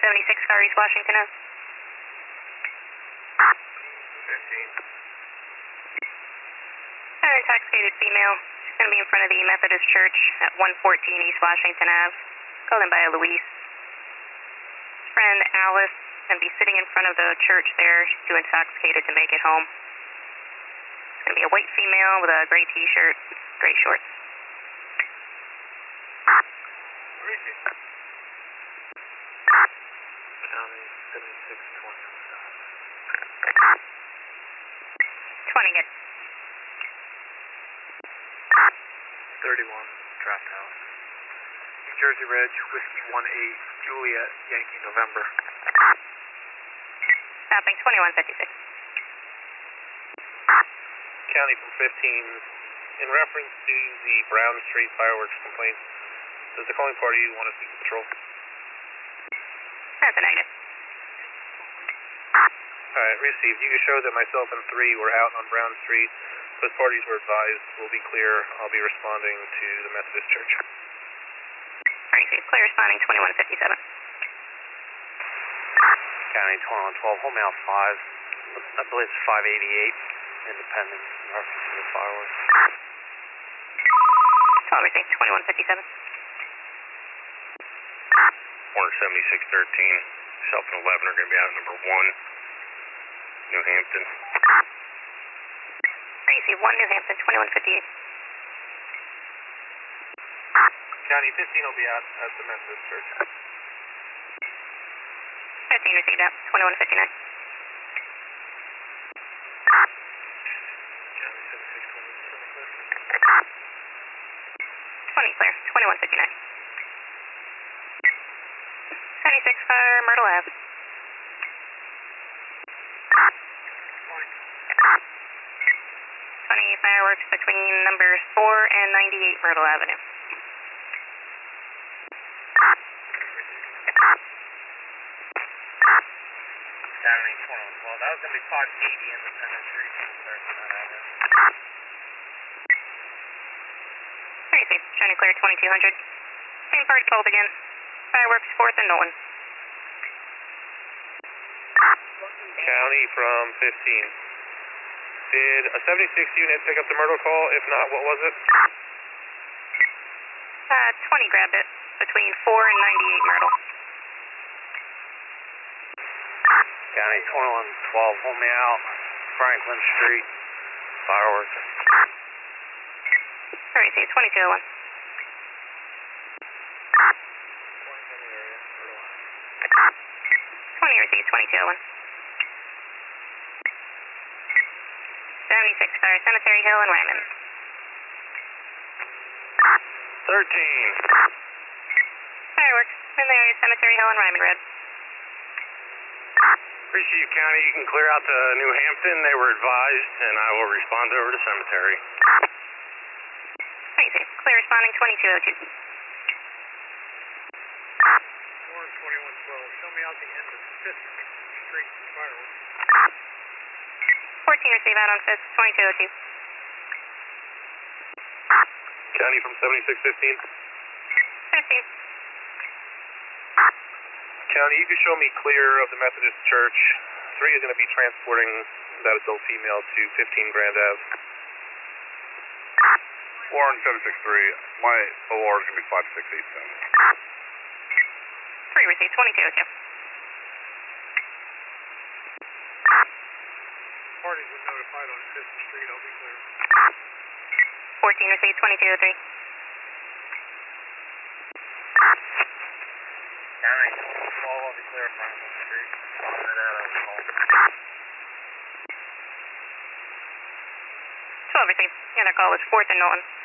76 car East Washington Ave. 15. An intoxicated female. She's going to be in front of the Methodist Church at 114 East Washington Ave. Called in by a Louise. Friend Alice going to be sitting in front of the church there. She's too intoxicated to make it home. It's going to be a white female with a gray t-shirt, gray shorts. Where is she? County 7620. 20, good. 31, Draft House. New Jersey Reg, Whiskey 18, Juliet, Yankee, November. Stopping 2156. County from 15. In reference to the Brown Street fireworks complaint, does the calling party want to speak to patrol? That's a negative. Alright, received. You can show that myself and 3 were out on Brown Street. Both parties were advised. We'll be clear. I'll be responding to the Methodist Church. Received. Clear responding 2157. County 2112, home out 5. I believe it's 588, Independence, in reference to the fireworks. 12 received. 2157. Warner 7613, myself and 11 are going to be out at number 1, New Hampton. Received. 1 New Hampton, 2158. County 15 will be out at the Methodist Church. 15 received out, 2159. County 7620, 20 clear, 2159. 76 car, Myrtle Ave. 20 fireworks between numbers 4 and 98 Myrtle Avenue. County 2112, that was going to be 580 Independence Street. Received. Trying to clear 2200. Same party called again. Fireworks 4th and Nolan. County from 15. Did a 76 unit pick up the Myrtle call? If not, what was it? 20 grabbed it between 4 and 98 Myrtle. County 2112, hold me out. Franklin Street, fireworks. Received. 2201. 20 received. 2201. 76 car, Cemetery Hill and Ryman. 13. Fireworks in the area, Cemetery Hill and Ryman Road. Receive County, you can clear out to New Hampton. They were advised, and I will respond over to Cemetery. Received. Clear responding 2202. Warren 2112, show me out the end of 5th Street for fireworks. 14 receive out on 5th, 2202. County from 7615. 15. County, you can show me clear of the Methodist Church. 3 is going to be transporting that adult female to 15 Grand Ave. Warren 763, my OR is going to be 5687. 3 received. 2202. Parties were notified on 5th Street, I'll be clear. 14 received. 2203. County 12, I'll be clear Franklin Street. Responded out of call. 12 received. The other call was 4th and Nolan.